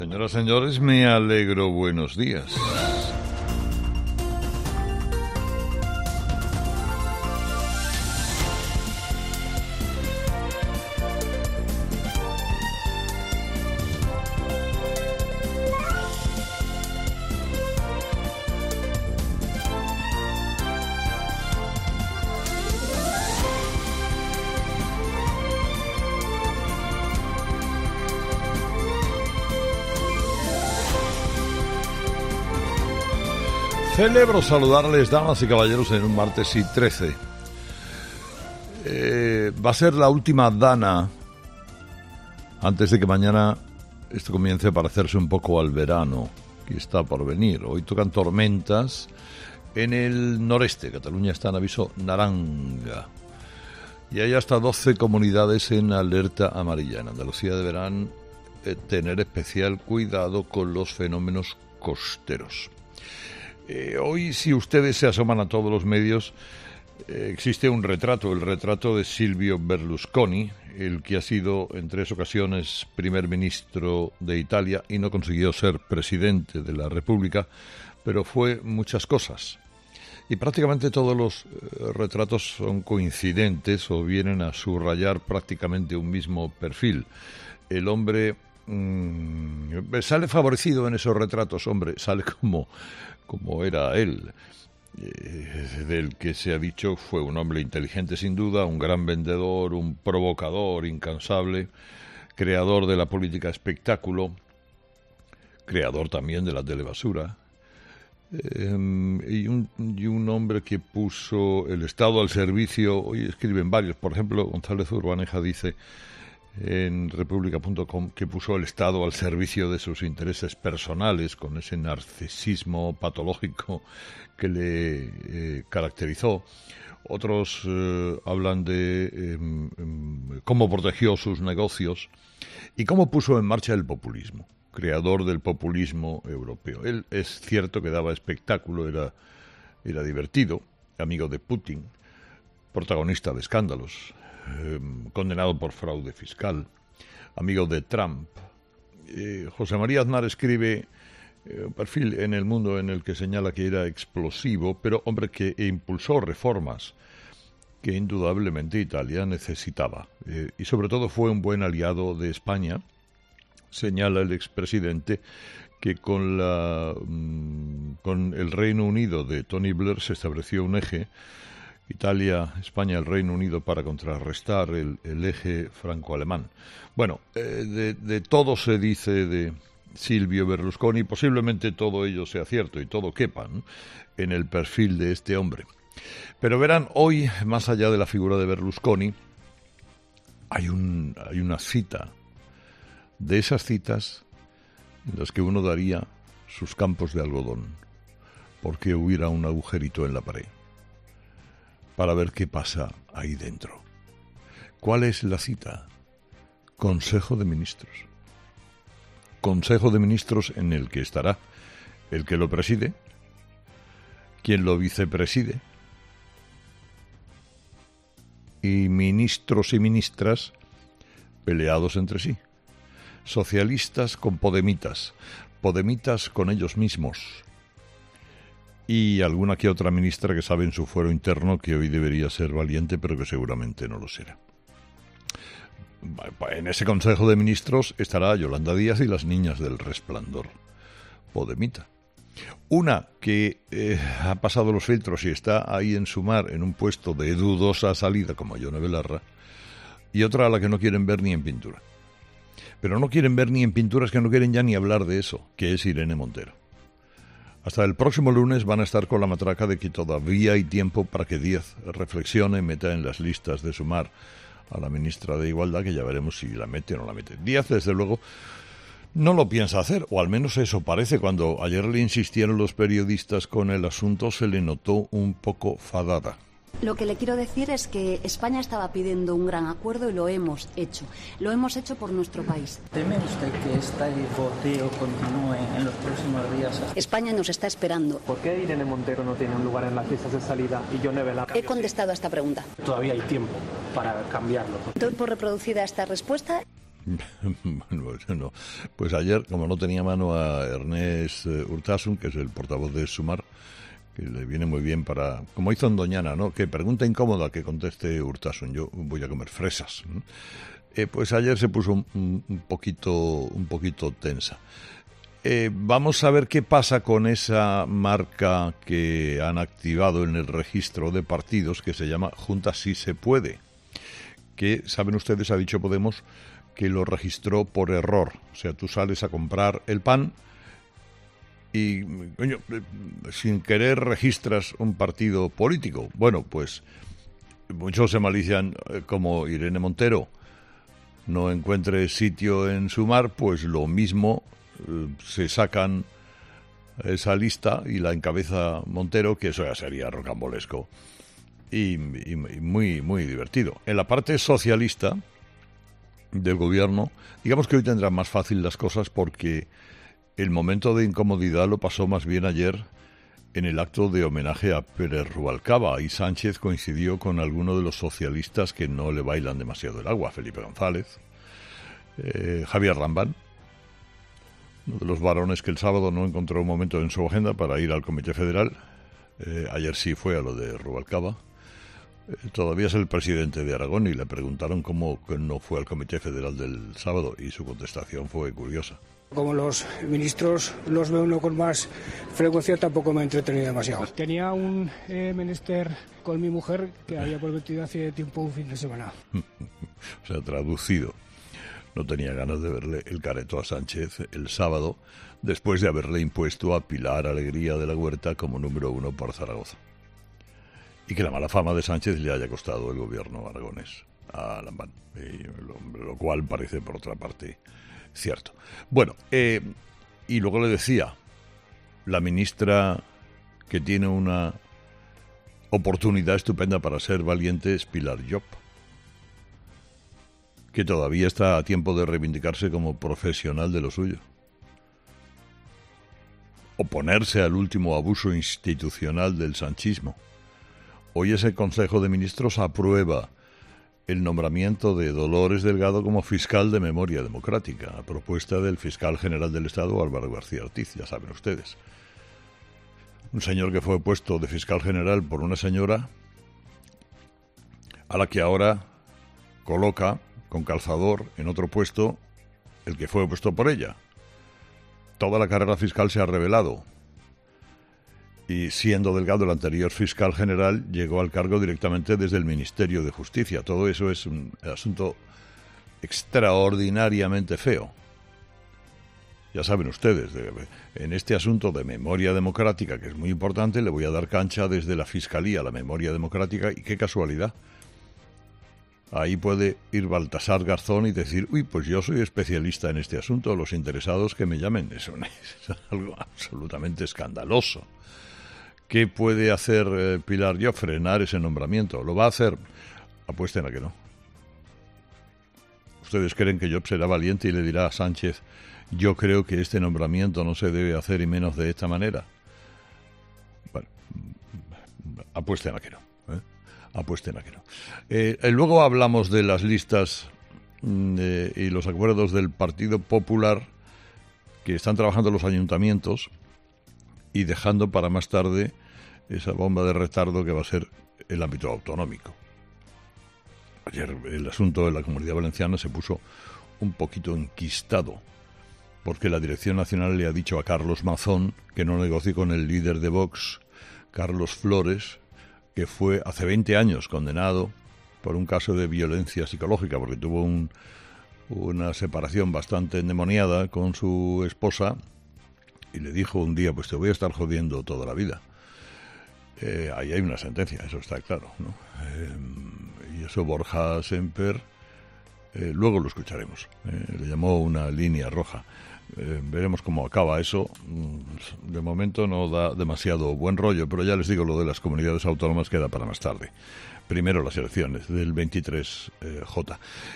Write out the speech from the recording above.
Señoras y señores, me alegro. Buenos días. Celebro saludarles, damas y caballeros, en un martes y 13. Va a ser la última dana antes de que mañana esto comience a parecerse un poco al verano que está por venir. Hoy tocan tormentas en el noreste. Cataluña está en aviso naranja. Y hay hasta 12 comunidades en alerta amarilla. En Andalucía deberán tener especial cuidado con los fenómenos costeros. Hoy, si ustedes se asoman a todos los medios, existe un retrato, el retrato de Silvio Berlusconi, el que ha sido en 3 ocasiones primer ministro de Italia y no consiguió ser presidente de la República, pero fue muchas cosas. Y prácticamente todos los retratos son coincidentes o vienen a subrayar prácticamente un mismo perfil. El hombre sale favorecido en esos retratos, hombre, sale como era él, del que se ha dicho fue un hombre inteligente sin duda, un gran vendedor, un provocador incansable, creador de la política espectáculo, creador también de la telebasura, y un hombre que puso el Estado al servicio. Hoy escriben varios, por ejemplo, González Urbaneja dice en República.com que puso el Estado al servicio de sus intereses personales, con ese narcisismo patológico que le caracterizó. Otros hablan de cómo protegió sus negocios y cómo puso en marcha el populismo, creador del populismo europeo. Él es cierto que daba espectáculo, era divertido, amigo de Putin, protagonista de escándalos, condenado por fraude fiscal, amigo de Trump. José María Aznar escribe un perfil en El Mundo en el que señala que era explosivo, pero hombre que impulsó reformas que indudablemente Italia necesitaba, y sobre todo fue un buen aliado de España. Señala el expresidente que con el Reino Unido de Tony Blair se estableció un eje Italia, España, el Reino Unido para contrarrestar el eje franco-alemán. Bueno, de todo se dice de Silvio Berlusconi, posiblemente todo ello sea cierto y todo quepa, ¿no?, en el perfil de este hombre. Pero verán, hoy, más allá de la figura de Berlusconi, hay una cita, de esas citas en las que uno daría sus campos de algodón, porque hubiera un agujerito en la pared, para ver qué pasa ahí dentro. ¿Cuál es la cita? Consejo de Ministros. Consejo de Ministros en el que estará el que lo preside, quien lo vicepreside, y ministros y ministras peleados entre sí. Socialistas con podemitas, podemitas con ellos mismos, y alguna que otra ministra que sabe en su fuero interno que hoy debería ser valiente, pero que seguramente no lo será. En ese Consejo de Ministros estará Yolanda Díaz y las niñas del Resplandor, podemita. Una que ha pasado los filtros y está ahí en Sumar, en un puesto de dudosa salida, como Yone Belarra, y otra a la que no quieren ver ni en pintura. Pero no quieren ver ni en pintura, es que no quieren ya ni hablar de eso, que es Irene Montero. Hasta el próximo lunes van a estar con la matraca de que todavía hay tiempo para que Díaz reflexione y meta en las listas de Sumar a la ministra de Igualdad, que ya veremos si la mete o no la mete. Díaz, desde luego, no lo piensa hacer, o al menos eso parece. Cuando ayer le insistieron los periodistas con el asunto, se le notó un poco fadada. Lo que le quiero decir es que España estaba pidiendo un gran acuerdo y lo hemos hecho. Lo hemos hecho por nuestro país. ¿Teme usted que este boteo continúe en los próximos días? España nos está esperando. ¿Por qué Irene Montero no tiene un lugar en las listas de salida y Yone Belarra? He contestado a esta pregunta. Todavía hay tiempo para cambiarlo. Doy por reproducida esta respuesta. Bueno, no. Pues ayer, como no tenía mano a Ernest Urtasun, que es el portavoz de Sumar, que le viene muy bien para, como hizo en Doñana, ¿no? Que pregunta incómoda que conteste Urtasun, yo voy a comer fresas. Pues ayer se puso un poquito tensa. Vamos a ver qué pasa con esa marca que han activado en el registro de partidos que se llama Junta Sí Se Puede, que, saben ustedes, ha dicho Podemos que lo registró por error. O sea, tú sales a comprar el pan y, coño, sin querer registras un partido político. Bueno, pues muchos se malician, como Irene Montero no encuentre sitio en Sumar, pues lo mismo, se sacan esa lista y la encabeza Montero, que eso ya sería rocambolesco y muy divertido. En la parte socialista del gobierno, digamos que hoy tendrán más fácil las cosas, porque el momento de incomodidad lo pasó más bien ayer en el acto de homenaje a Pérez Rubalcaba, y Sánchez coincidió con algunos de los socialistas que no le bailan demasiado el agua: Felipe González, Javier Rambán, uno de los varones que el sábado no encontró un momento en su agenda para ir al Comité Federal. Ayer sí fue a lo de Rubalcaba. Todavía es el presidente de Aragón y le preguntaron cómo no fue al Comité Federal del sábado, y su contestación fue curiosa. Como los ministros los ve uno con más frecuencia, tampoco me he entretenido demasiado. Tenía un menester con mi mujer que había prometido hace tiempo un fin de semana. O sea, traducido, no tenía ganas de verle el careto a Sánchez el sábado, después de haberle impuesto a Pilar Alegría de la Huerta como número 1 por Zaragoza. Y que la mala fama de Sánchez le haya costado el gobierno aragonés a Lambán, lo cual parece, por otra parte, cierto. Bueno, y luego le decía, la ministra que tiene una oportunidad estupenda para ser valiente es Pilar Llop, que todavía está a tiempo de reivindicarse como profesional de lo suyo. Oponerse al último abuso institucional del sanchismo. Hoy ese Consejo de Ministros aprueba el nombramiento de Dolores Delgado como fiscal de Memoria Democrática, a propuesta del fiscal general del Estado, Álvaro García Ortiz, ya saben ustedes. Un señor que fue puesto de fiscal general por una señora a la que ahora coloca con calzador en otro puesto el que fue puesto por ella. Toda la carrera fiscal se ha revelado. Y siendo Delgado el anterior fiscal general, llegó al cargo directamente desde el Ministerio de Justicia. Todo eso es un asunto extraordinariamente feo. Ya saben ustedes, en este asunto de memoria democrática, que es muy importante, le voy a dar cancha desde la Fiscalía a la memoria democrática, y qué casualidad. Ahí puede ir Baltasar Garzón y decir, uy, pues yo soy especialista en este asunto, los interesados que me llamen. Eso es algo absolutamente escandaloso. ¿Qué puede hacer Pilar Llop? Frenar ese nombramiento. ¿Lo va a hacer? Apuesten a que no. ¿Ustedes creen que Llop será valiente y le dirá a Sánchez, yo creo que este nombramiento no se debe hacer y menos de esta manera? Bueno, apuesten a que no. Apuesten a que no. Luego hablamos de las listas y los acuerdos del Partido Popular que están trabajando los ayuntamientos y dejando para más tarde esa bomba de retardo que va a ser el ámbito autonómico. Ayer el asunto de la Comunidad Valenciana se puso un poquito enquistado, porque la Dirección Nacional le ha dicho a Carlos Mazón que no negocie con el líder de Vox, Carlos Flores, que fue hace 20 años condenado por un caso de violencia psicológica, porque tuvo una separación bastante endemoniada con su esposa, y le dijo un día, pues te voy a estar jodiendo toda la vida. Ahí hay una sentencia, eso está claro, ¿no? Y eso Borja Semper, luego lo escucharemos, le llamó una línea roja. Veremos cómo acaba eso. De momento no da demasiado buen rollo, pero ya les digo, lo de las comunidades autónomas queda para más tarde. Primero las elecciones del 23J.